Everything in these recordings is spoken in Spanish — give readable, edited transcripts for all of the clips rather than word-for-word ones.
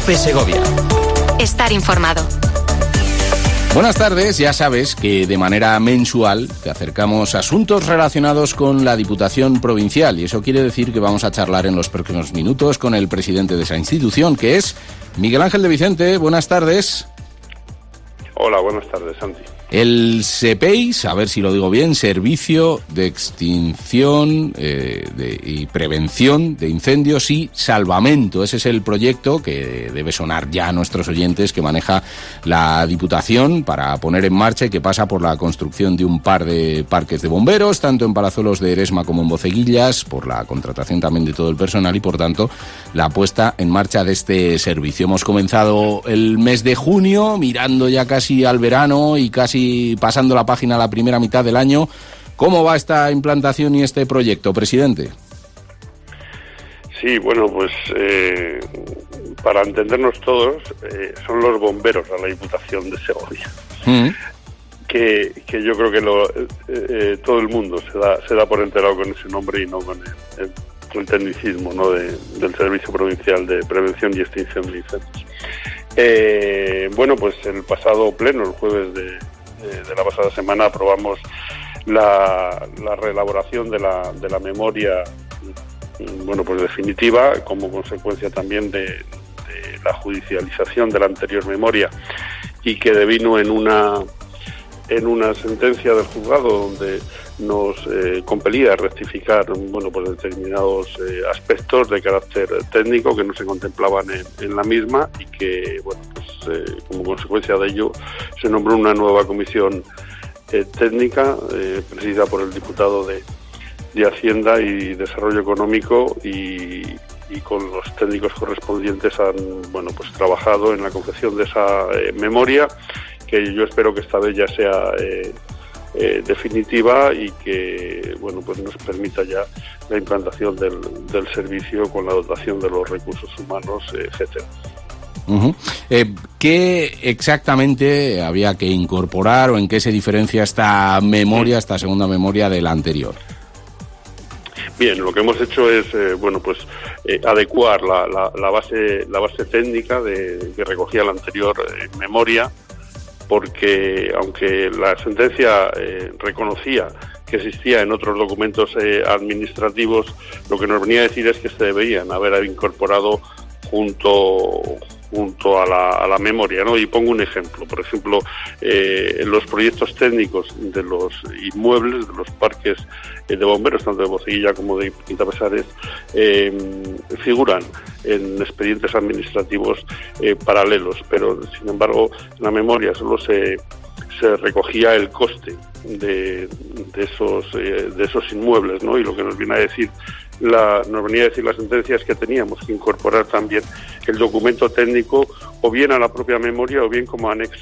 COPE Segovia. Estar informado. Buenas tardes, ya sabes que de manera mensual te acercamos asuntos relacionados con la Diputación Provincial y eso quiere decir que vamos a charlar en los próximos minutos con el presidente de esa institución, que es Miguel Ángel de Vicente. Buenas tardes. Hola, buenas tardes, Santi. El SEPEIS, a ver si lo digo bien, Servicio de Extinción y Prevención de Incendios y Salvamento. Ese es el proyecto que debe sonar ya a nuestros oyentes, que maneja la Diputación para poner en marcha y que pasa por la construcción de un par de parques de bomberos, tanto en Palazuelos de Eresma como en Boceguillas, por la contratación también de todo el personal y, por tanto, la puesta en marcha de este servicio. Hemos comenzado el mes de junio, mirando ya casi al verano y casi pasando la página a la primera mitad del año. ¿Cómo va esta implantación y este proyecto, presidente? Sí, bueno, pues para entendernos todos, son los bomberos a la Diputación de Segovia. Que yo creo que todo el mundo se da por enterado con ese nombre y no con el tecnicismo, ¿no?, del Servicio Provincial de Prevención y Extinción de Incendios. Bueno, pues el pasado pleno, el jueves de la pasada semana, aprobamos la reelaboración de la memoria, bueno, pues definitiva, como consecuencia también de la judicialización de la anterior memoria, y que devino en una sentencia del juzgado donde nos compelía a rectificar, bueno, pues determinados aspectos de carácter técnico que no se contemplaban en la misma, y que, bueno, pues como consecuencia de ello se nombró una nueva comisión técnica presidida por el diputado de Hacienda y Desarrollo Económico, y con los técnicos correspondientes han, bueno, pues trabajado en la confección de esa memoria, que yo espero que esta vez ya sea definitiva y que, bueno, pues nos permita ya la implantación del servicio con la dotación de los recursos humanos, etcétera. ¿Qué exactamente había que incorporar o en qué se diferencia esta memoria, esta segunda memoria, de la anterior? Bien, lo que hemos hecho es, bueno, pues adecuar la base técnica que recogía la anterior memoria, porque aunque la sentencia reconocía que existía en otros documentos administrativos, lo que nos venía a decir es que se deberían haber incorporado junto a la memoria, ¿no? Y pongo un ejemplo. Por ejemplo, los proyectos técnicos de los inmuebles, de los parques de bomberos, tanto de Boceguilla como de Quintapesares, figuran en expedientes administrativos paralelos, pero sin embargo en la memoria solo se recogía el coste de esos inmuebles, ¿no? Y lo que nos venía a decir la sentencia es que teníamos que incorporar también el documento técnico, o bien a la propia memoria o bien como anexo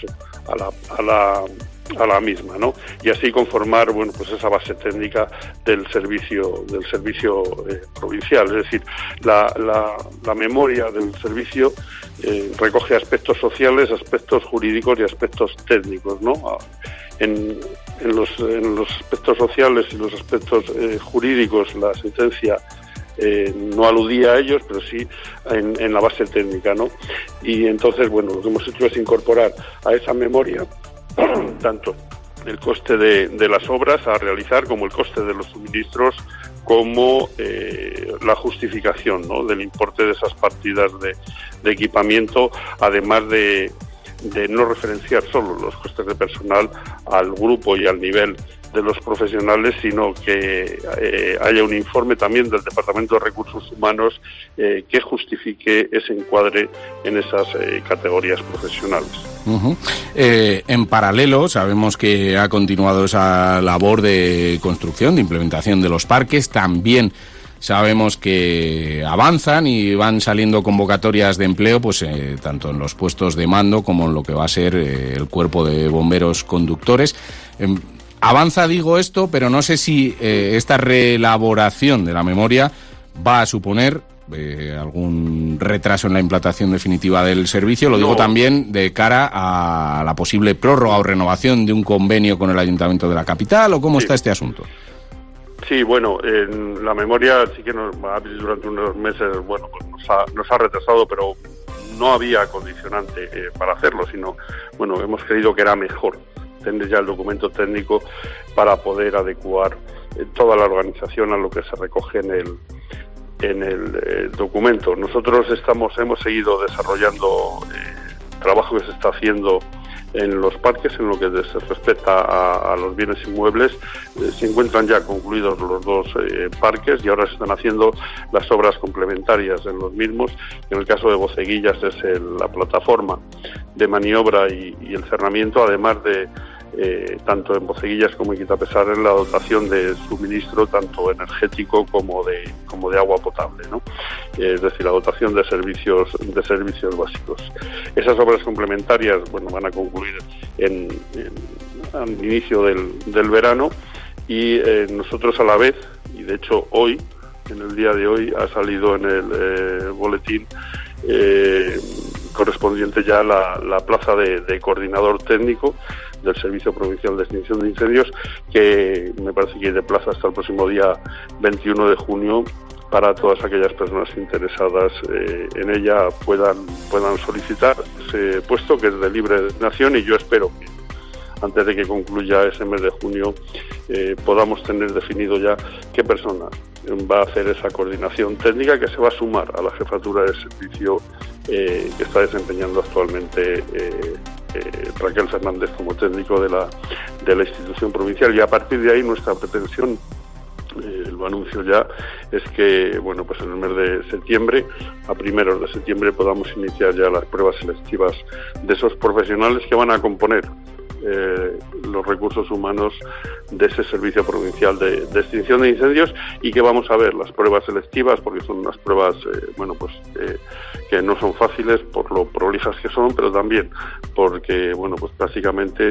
a la misma, ¿no? Y así conformar, bueno, pues esa base técnica del servicio provincial. Es decir, la memoria del servicio recoge aspectos sociales, aspectos jurídicos y aspectos técnicos, ¿no? En los aspectos sociales y los aspectos jurídicos, la sentencia no aludía a ellos, pero sí en la base técnica, ¿no? Y entonces, bueno, lo que hemos hecho es incorporar a esa memoria tanto el coste de las obras a realizar, como el coste de los suministros, como la justificación, ¿no?, del importe de esas partidas de equipamiento, además de no referenciar solo los costes de personal al grupo y al nivel de los profesionales, sino que haya un informe también del Departamento de Recursos Humanos que justifique ese encuadre en esas categorías profesionales. En paralelo, sabemos que ha continuado esa labor de construcción, de implementación de los parques. También sabemos que avanzan y van saliendo convocatorias de empleo, pues tanto en los puestos de mando como en lo que va a ser el cuerpo de bomberos conductores. Avanza, digo esto, pero no sé si esta reelaboración de la memoria va a suponer algún retraso en la implantación definitiva del servicio. Lo digo también de cara a la posible prórroga o renovación de un convenio con el Ayuntamiento de la capital, ¿o cómo está este asunto? Sí, bueno, en la memoria sí que durante unos meses, bueno, pues nos ha retrasado, pero no había condicionante para hacerlo, sino, bueno, hemos creído que era mejor tener ya el documento técnico para poder adecuar toda la organización a lo que se recoge en el documento. Nosotros hemos seguido desarrollando trabajo que se está haciendo en los parques, en lo que se respecta a los bienes inmuebles. Se encuentran ya concluidos los dos parques y ahora se están haciendo las obras complementarias en los mismos. En el caso de Boceguillas es la plataforma de maniobra y el cerramiento, además de tanto en Boceguillas como en Quitapesar, en la dotación de suministro tanto energético como de agua potable, ¿no? Es decir, la dotación de servicios básicos. Esas obras complementarias, bueno, van a concluir al inicio del verano y nosotros a la vez, y de hecho hoy, en el día de hoy, ha salido en el boletín correspondiente ya la plaza de coordinador técnico del Servicio Provincial de Extinción de Incendios, que me parece que hay de plaza hasta el próximo día 21 de junio para todas aquellas personas interesadas en ella puedan solicitar ese puesto, que es de libre designación, y yo espero que antes de que concluya ese mes de junio podamos tener definido ya qué persona va a hacer esa coordinación técnica, que se va a sumar a la jefatura de servicio que está desempeñando actualmente Raquel Fernández como técnico de la institución provincial. Y a partir de ahí nuestra pretensión, lo anuncio ya, es que, bueno, pues en el mes de septiembre, a primeros de septiembre, podamos iniciar ya las pruebas selectivas de esos profesionales que van a componer los recursos humanos de ese Servicio Provincial de Extinción de Incendios, y que vamos a ver las pruebas selectivas, porque son unas pruebas que no son fáciles por lo prolijas que son, pero también porque, bueno, pues prácticamente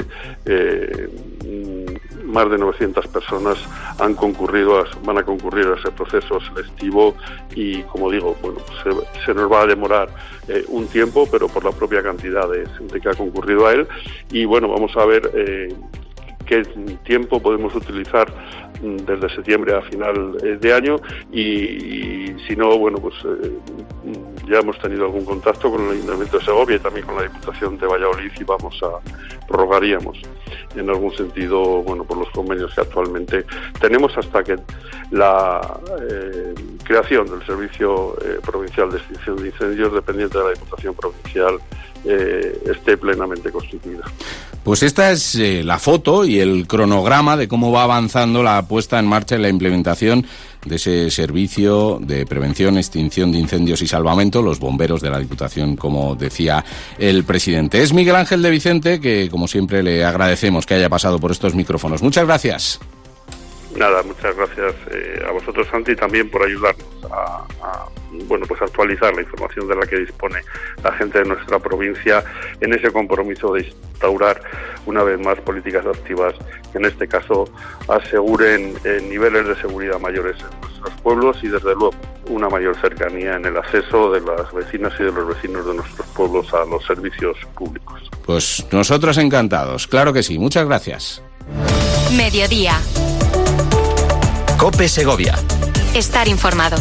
más de 900 personas van a concurrir a ese proceso selectivo, y, como digo, bueno, se nos va a demorar un tiempo, pero por la propia cantidad de gente que ha concurrido a él. Y bueno, vamos a ver qué tiempo podemos utilizar desde septiembre a final de año, y si no, bueno, pues ya hemos tenido algún contacto con el Ayuntamiento de Segovia y también con la Diputación de Valladolid, y prorrogaríamos en algún sentido, bueno, por los convenios que actualmente tenemos, hasta que la creación del Servicio Provincial de Extinción de Incendios, dependiente de la Diputación Provincial, esté plenamente constituida. Pues esta es la foto y el cronograma de cómo va avanzando la puesta en marcha y la implementación de ese servicio de prevención, extinción de incendios y salvamento, los bomberos de la Diputación, como decía el presidente. Es Miguel Ángel de Vicente, que como siempre le agradecemos que haya pasado por estos micrófonos. Muchas gracias. Nada, muchas gracias a vosotros, Santi, también por ayudarnos a actualizar la información de la que dispone la gente de nuestra provincia en ese compromiso de instaurar una vez más políticas activas que en este caso aseguren niveles de seguridad mayores en nuestros pueblos, y desde luego una mayor cercanía en el acceso de las vecinas y de los vecinos de nuestros pueblos a los servicios públicos. Pues nosotros encantados, claro que sí. Muchas gracias. Mediodía. COPE Segovia. Estar informado.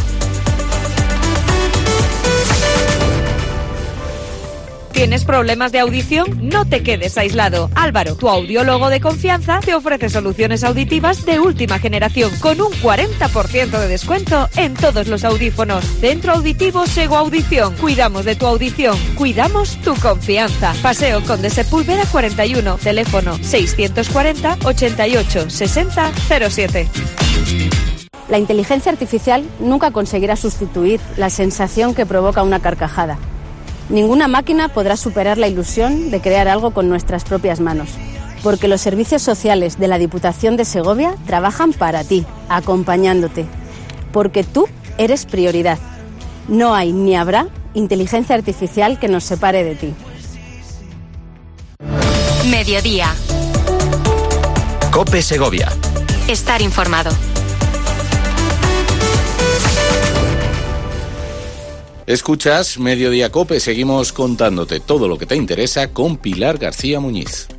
¿Tienes problemas de audición? No te quedes aislado. Álvaro, tu audiólogo de confianza, te ofrece soluciones auditivas de última generación con un 40% de descuento en todos los audífonos. Centro Auditivo Sego Audición. Cuidamos de tu audición. Cuidamos tu confianza. Paseo Conde Sepúlveda 41. Teléfono 640 88 60 07. La inteligencia artificial nunca conseguirá sustituir la sensación que provoca una carcajada. Ninguna máquina podrá superar la ilusión de crear algo con nuestras propias manos, porque los servicios sociales de la Diputación de Segovia trabajan para ti, acompañándote, porque tú eres prioridad. No hay ni habrá inteligencia artificial que nos separe de ti. Mediodía. COPE Segovia. Estar informado. Escuchas Mediodía COPE, seguimos contándote todo lo que te interesa con Pilar García Muñiz.